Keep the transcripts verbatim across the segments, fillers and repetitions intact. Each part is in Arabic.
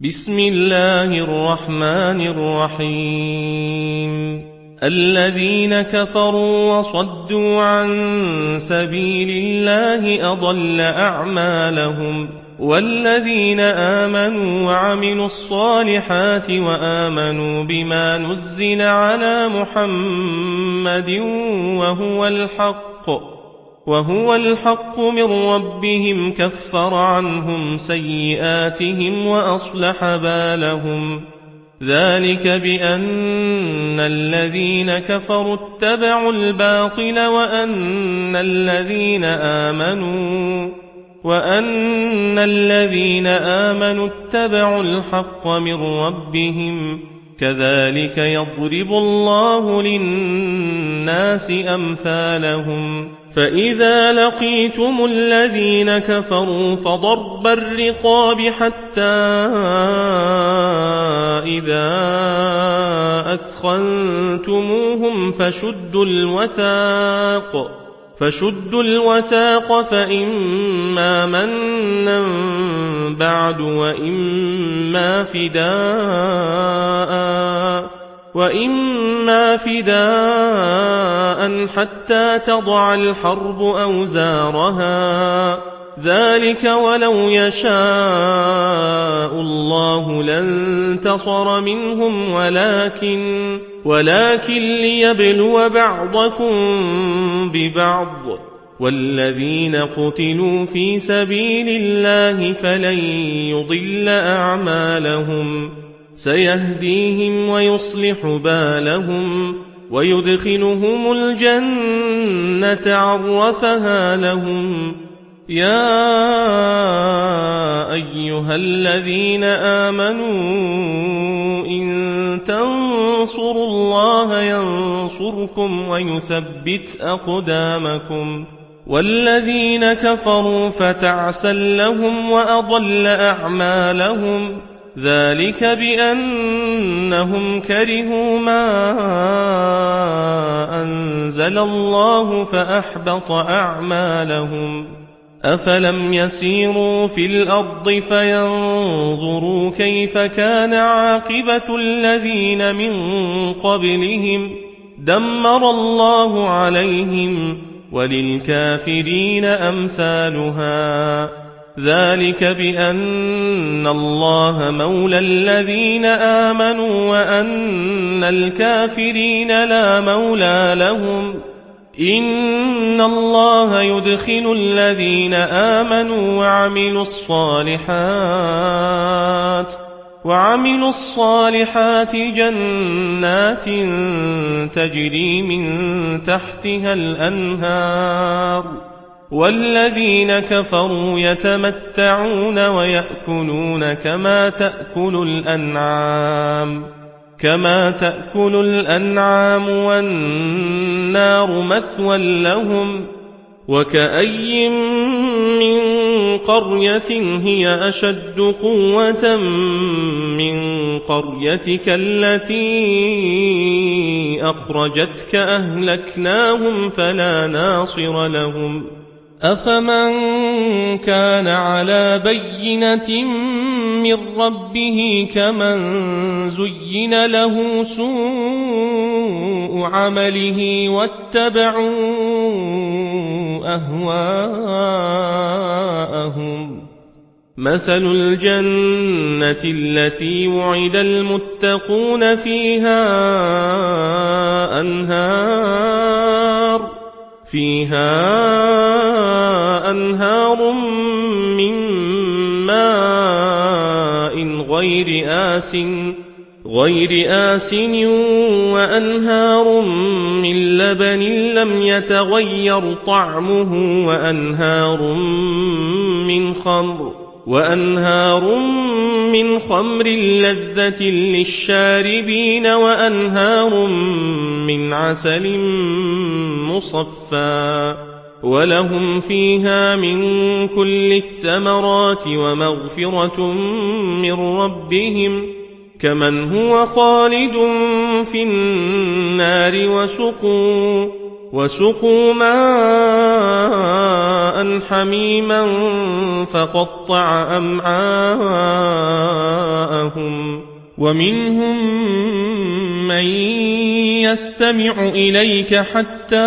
بسم الله الرحمن الرحيم الذين كفروا وصدوا عن سبيل الله أضل أعمالهم والذين آمنوا وعملوا الصالحات وآمنوا بما نزل على محمد وهو الحق وهو الحق من ربهم كفر عنهم سيئاتهم وأصلح بالهم ذلك بأن الذين كفروا اتبعوا الباطل وأن الذين آمنوا وأن الذين آمنوا اتبعوا الحق من ربهم كذلك يضرب الله للناس أمثالهم فإذا لقيتم الذين كفروا فضرب الرقاب حتى إذا أثخنتموهم فشدوا الوثاق فشدوا الوثاق فإما منا بعد وإما فداء وإما فداء حتى تضع الحرب أوزارها ذلك ولو يشاء الله لانتصر منهم ولكن ولكن ليبلو بعضكم ببعض والذين قتلوا في سبيل الله فلن يضل أعمالهم سيهديهم ويصلح بالهم ويدخلهم الجنة عرفها لهم يا أيها الذين آمنوا إن تنصروا الله ينصركم ويثبت أقدامكم والذين كفروا فتعسا لهم وأضل أعمالهم ذلك بأنهم كرهوا ما أنزل الله فأحبط أعمالهم أفلم يسيروا في الأرض فينظروا كيف كان عاقبة الذين من قبلهم دمر الله عليهم وللكافرين أمثالها ذلك بأن الله مولى الذين آمنوا وأن الكافرين لا مولى لهم إن الله يدخل الذين آمنوا وعملوا الصالحات وعملوا الصالحات جنات تجري من تحتها الأنهار والذين كفروا يتمتعون ويأكلون كما تأكل الأنعام كما تأكل الأنعام والنار مثوى لهم وكأي من قرية هي أشد قوة من قريتك التي أخرجتك أهلكناهم فلا ناصر لهم أفمن كان على بينة من ربه كمن زين له سوء عمله واتبعوا أهواءهم مثل الجنة التي وعد المتقون فيها أنهار فيها أنهار من ماء غير آسٍ غير آسن وأنهار من لبن لم يتغير طعمه وأنهار من خمر وأنهار من خمر لذة للشاربين وأنهار من عسل مصفى ولهم فيها من كل الثمرات ومغفرة من ربهم كمن هو خالد في النار وسقوا وسقوا ماء حميما فقطع أمعاءهم ومنهم من يستمع إليك حتى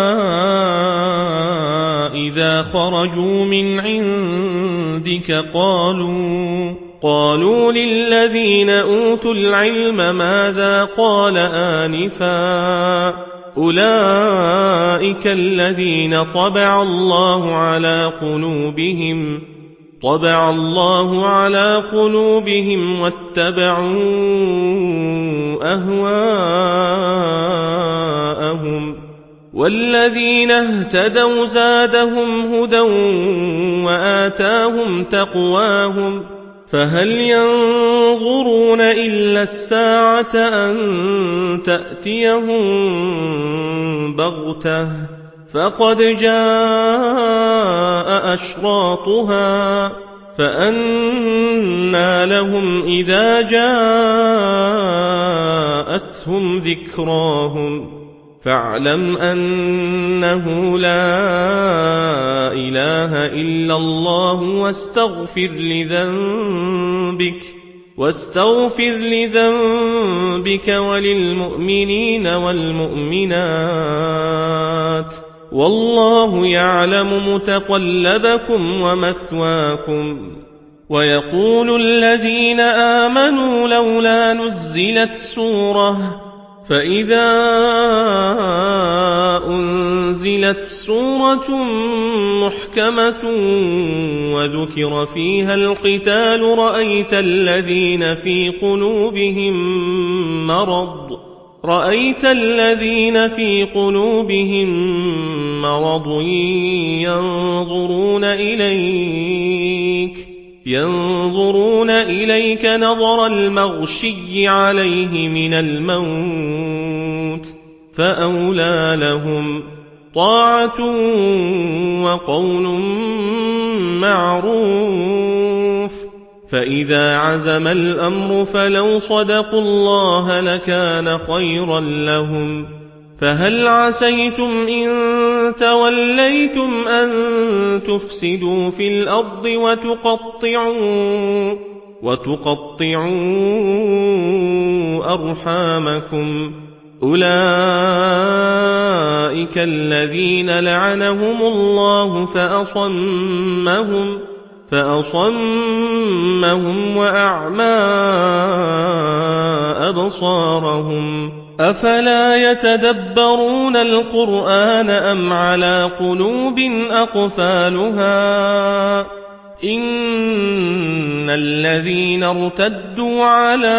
إذا خرجوا من عندك قالوا قالوا للذين أوتوا العلم ماذا قال آنفا أولئك الذين طبع الله على قلوبهم طبع الله على قلوبهم واتبعوا أهواءهم والذين اهتدوا زادهم هدى وآتاهم تقواهم فهل ينظرون إلا الساعة أن تأتيهم بغتة فقد جاء أشراطها فأنى لهم إذا جاءتهم ذكراهم فاعلم أنه لا إله إلا الله واستغفر لذنبك واستغفر لذنبك وللمؤمنين والمؤمنات والله يعلم متقلبكم ومثواكم ويقول الذين آمنوا لولا نزلت سورة فإذا أنزلت سورة محكمة وذكر فيها القتال رأيت الذين في قلوبهم مرض رأيت الذين في قلوبهم مرض ينظرون إليك ينظرون إليك نظر المغشي عليه من الموت فأولى لهم طاعة وقول معروف فإذا عزم الأمر فلو صدقوا الله لكان خيرا لهم فهل عسيتم إن توليتم أن تفسدوا في الأرض وتقطعوا وتقطعوا أرحامكم أولئك الذين لعنهم الله فأصمهم فأصمهم وأعمى أبصارهم أفلا يتدبرون القرآن أم على قلوب أقفالها إن الذين ارتدوا على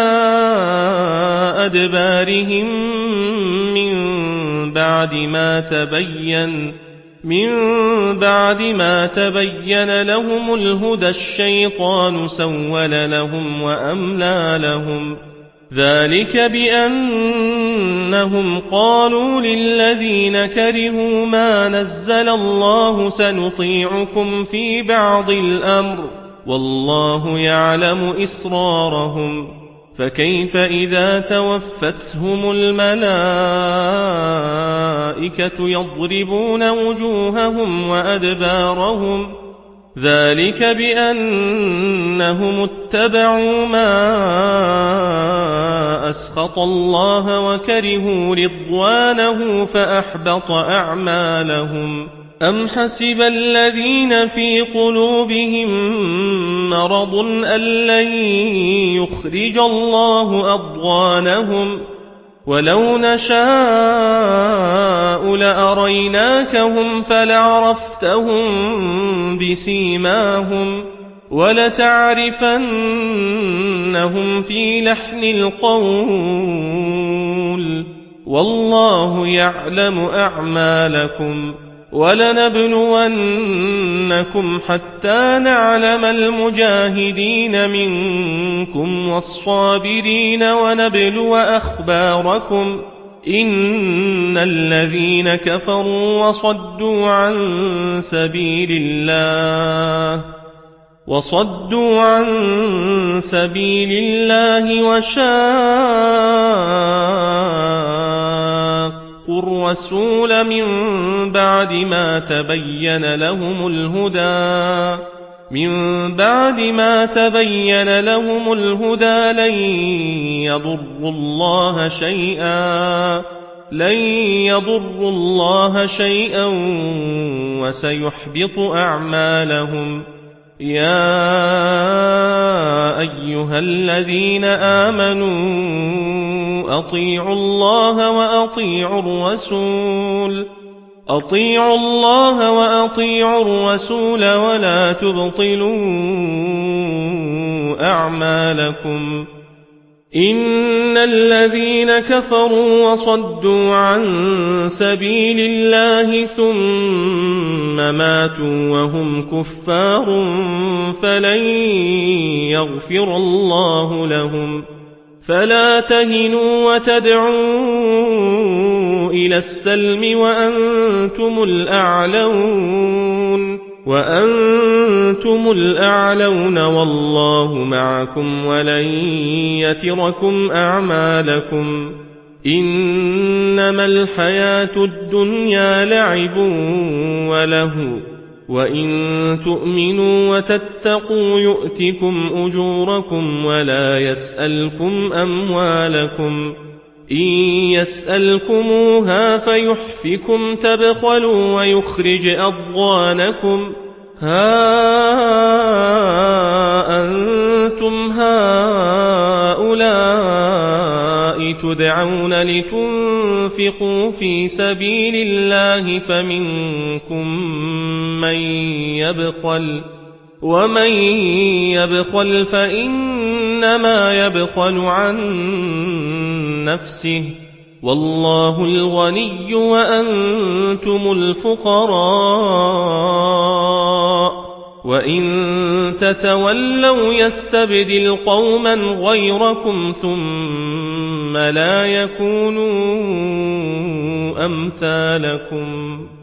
أدبارهم من بعد ما تبين من بعد ما تبين لهم الهدى الشيطان سول لهم وأملى لهم ذلك بأنهم قالوا للذين كرهوا ما نزل الله سنطيعكم في بعض الأمر والله يعلم إسرارهم فكيف إذا توفتهم الملائكة يضربون وجوههم وأدبارهم ذلك بأنهم اتبعوا ما أسخط الله وكرهوا رضوانه فأحبط أعمالهم أم حسب الذين في قلوبهم مرض أن لن يخرج الله أضغانهم ولو نشاء لأريناكهم فلعرفتهم بسيماهم ولتعرفنهم في لحن القول والله يعلم أعمالكم ولنبلونكم حتى نعلم المجاهدين منكم والصابرين ونبلو أخباركم إن الذين كفروا وصدوا عن سبيل الله وصدوا عن سبيل الله وشاقوا الرسول من بعد ما تبين لهم الهدى من بعد ما تبين لهم الهدى لن يضروا الله شيئا لن يضروا الله شيئا وسيحبط أعمالهم. يا أيها الذين آمنوا أطيعوا الله وأطيعوا الرسول أطيعوا الله وأطيعوا الرسول ولا تبطلوا أعمالكم. إن الذين كفروا وصدوا عن سبيل الله ثم ماتوا وهم كفار فلن يغفر الله لهم. فلا تهنوا وتدعوا إلى السلم وأنتم الأعلون وأنتم الأعلون والله معكم ولن يتركم أعمالكم. إنما الحياة الدنيا لعب ولهو وإن تؤمنوا وتتقوا يؤتكم أجوركم ولا يسألكم أموالكم. إن يسألكموها فيحفكم تبخلوا ويخرج أضغانكم. ها أنتم هؤلاء تدعون لتنفقوا في سبيل الله فمنكم من يبخل ومن يبخل فإنما يبخل عن نفسه والله الغني وأنتم الفقراء وإن تتولوا يستبدل قوما غيركم ثم لا يكونوا أمثالكم.